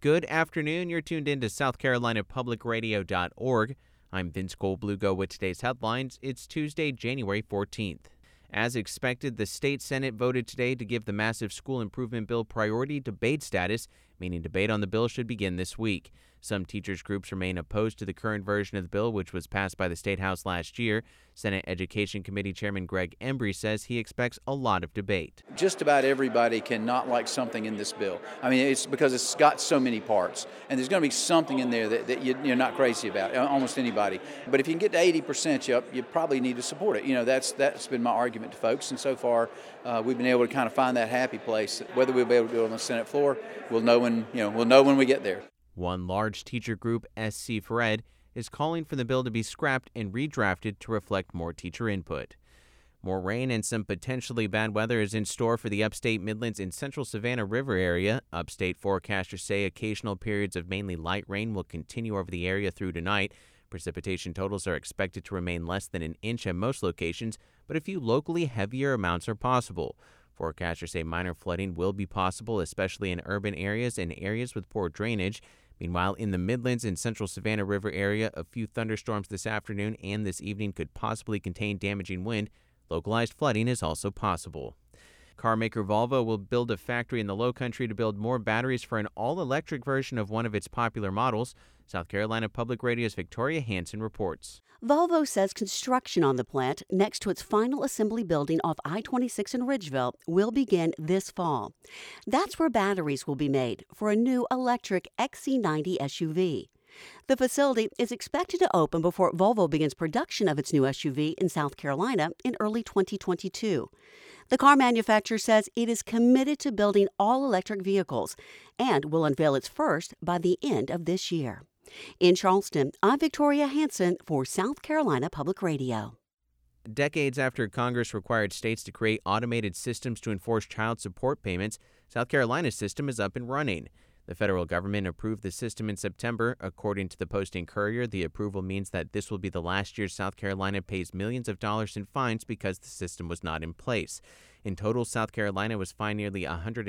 Good afternoon. You're tuned in to SouthCarolinaPublicRadio.org. I'm Vince Goldblugo with today's headlines. It's Tuesday, January 14th. As expected, the state Senate voted today to give the massive school improvement bill priority debate status, meaning debate on the bill should begin this week. Some teachers groups remain opposed to the current version of the bill, which was passed by the State House last year. Senate Education Committee Chairman Greg Embry says he expects a lot of debate. Just about everybody can not like something in this bill. I mean, it's because it's got so many parts, and there's going to be something in there that you're not crazy about, almost anybody. But if you can get to 80%, you probably need to support it. That's been my argument to folks, and so far we've been able to kind of find that happy place. Whether we'll be able to do it on the Senate floor, we'll know when we get there. One large teacher group, SC for Ed, is calling for the bill to be scrapped and redrafted to reflect more teacher input. More rain and some potentially bad weather is in store for the upstate Midlands and central Savannah River area. Upstate forecasters say occasional periods of mainly light rain will continue over the area through tonight. Precipitation totals are expected to remain less than an inch at most locations, but a few locally heavier amounts are possible. Forecasters say minor flooding will be possible, especially in urban areas and areas with poor drainage. Meanwhile, in the Midlands and central Savannah River area, a few thunderstorms this afternoon and this evening could possibly contain damaging wind. Localized flooding is also possible. Carmaker Volvo will build a factory in the Lowcountry to build more batteries for an all-electric version of one of its popular models. South Carolina Public Radio's Victoria Hansen reports. Volvo says construction on the plant next to its final assembly building off I-26 in Ridgeville will begin this fall. That's where batteries will be made for a new electric XC90 SUV. The facility is expected to open before Volvo begins production of its new SUV in South Carolina in early 2022. The car manufacturer says it is committed to building all-electric vehicles and will unveil its first by the end of this year. In Charleston, I'm Victoria Hansen for South Carolina Public Radio. Decades after Congress required states to create automated systems to enforce child support payments, South Carolina's system is up and running. The federal government approved the system in September. According to the Post-Courier, the approval means that this will be the last year South Carolina pays millions of dollars in fines because the system was not in place. In total, South Carolina was fined nearly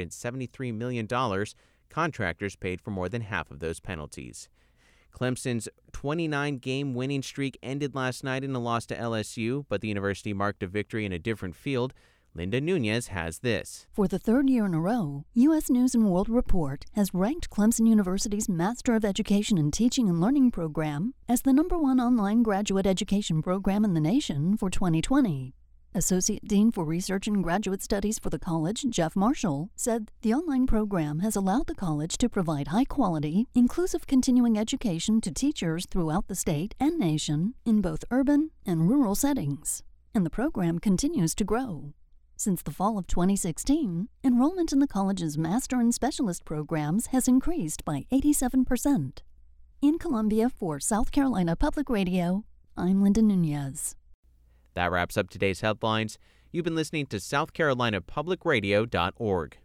$173 million. Contractors paid for more than half of those penalties. Clemson's 29-game winning streak ended last night in a loss to LSU, but the university marked a victory in a different field. Linda Nunez has this. For the third year in a row, U.S. News & World Report has ranked Clemson University's Master of Education in Teaching and Learning program as the #1 online graduate education program in the nation for 2020. Associate Dean for Research and Graduate Studies for the college, Jeff Marshall, said the online program has allowed the college to provide high-quality, inclusive continuing education to teachers throughout the state and nation in both urban and rural settings. And the program continues to grow. Since the fall of 2016, enrollment in the college's master and specialist programs has increased by 87%. In Columbia for South Carolina Public Radio, I'm Linda Nunez. That wraps up today's headlines. You've been listening to SouthCarolinaPublicRadio.org.